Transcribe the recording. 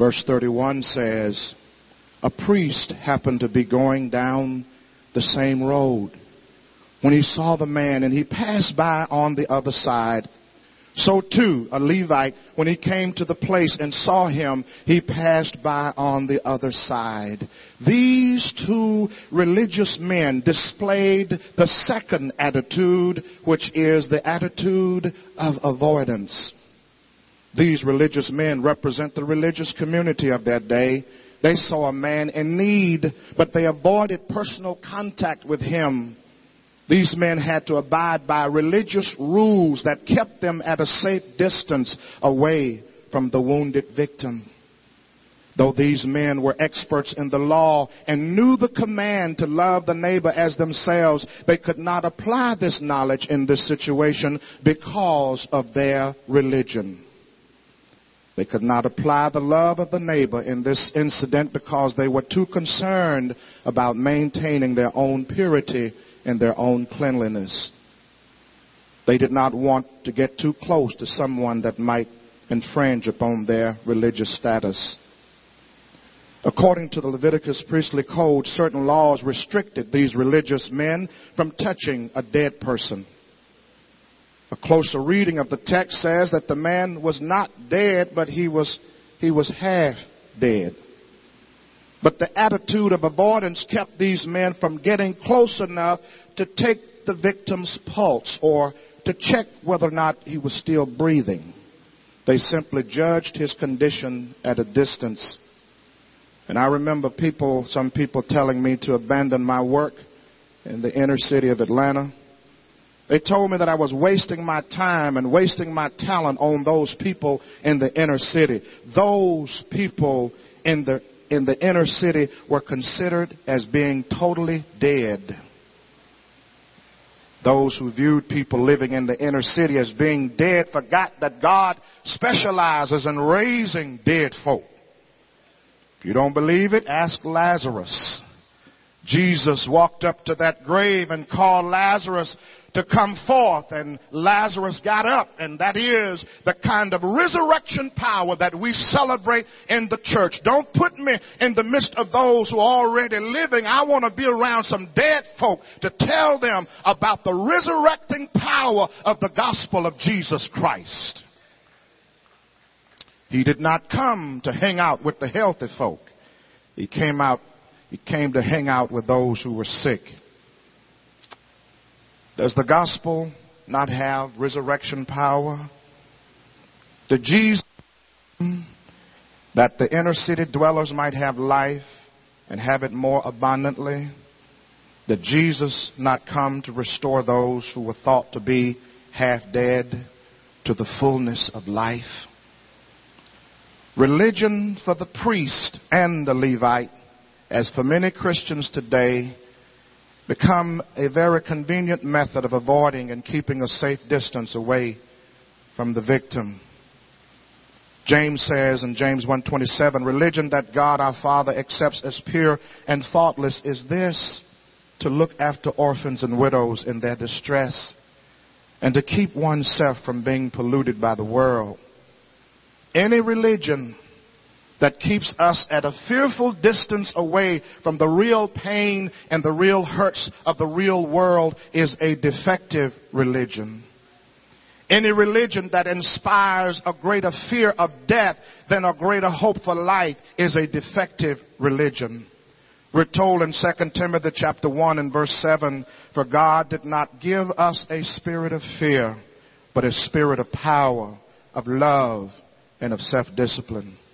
Verse 31 says, a priest happened to be going down the same road when he saw the man, and he passed by on the other side. So too, a Levite, when he came to the place and saw him, he passed by on the other side. These two religious men displayed the second attitude, which is the attitude of avoidance. These religious men represent the religious community of their day. They saw a man in need, but they avoided personal contact with him. These men had to abide by religious rules that kept them at a safe distance away from the wounded victim. Though these men were experts in the law and knew the command to love the neighbor as themselves, they could not apply this knowledge in this situation because of their religion. They could not apply the love of the neighbor in this incident because they were too concerned about maintaining their own purity and their own cleanliness. They did not want to get too close to someone that might infringe upon their religious status. According to the Leviticus priestly code, certain laws restricted these religious men from touching a dead person. A closer reading of the text says that the man was not dead, but he was half dead. But the attitude of avoidance kept these men from getting close enough to take the victim's pulse or to check whether or not he was still breathing. They simply judged his condition at a distance. And I remember some people telling me to abandon my work in the inner city of Atlanta. They told me that I was wasting my time and wasting my talent on those people in the inner city. Those people in the inner city were considered as being totally dead. Those who viewed people living in the inner city as being dead forgot that God specializes in raising dead folk. If you don't believe it, ask Lazarus. Jesus walked up to that grave and called Lazarus to come forth, and Lazarus got up. And that is the kind of resurrection power that we celebrate in the church. Don't put me in the midst of those who are already living. I want to be around some dead folk to tell them about the resurrecting power of the gospel of Jesus Christ. He did not come to hang out with the healthy folk. He came to hang out with those who were sick. Does the gospel not have resurrection power? Did Jesus that the inner city dwellers might have life and have it more abundantly? Did Jesus not come to restore those who were thought to be half dead to the fullness of life? Religion for the priest and the Levite, as for many Christians today, become a very convenient method of avoiding and keeping a safe distance away from the victim. James says in James 1:27, religion that God our Father accepts as pure and faultless is this, to look after orphans and widows in their distress and to keep oneself from being polluted by the world. Any religion that keeps us at a fearful distance away from the real pain and the real hurts of the real world is a defective religion. Any religion that inspires a greater fear of death than a greater hope for life is a defective religion. We're told in 2 Timothy chapter 1 and verse 7, for God did not give us a spirit of fear, but a spirit of power, of love, and of self-discipline.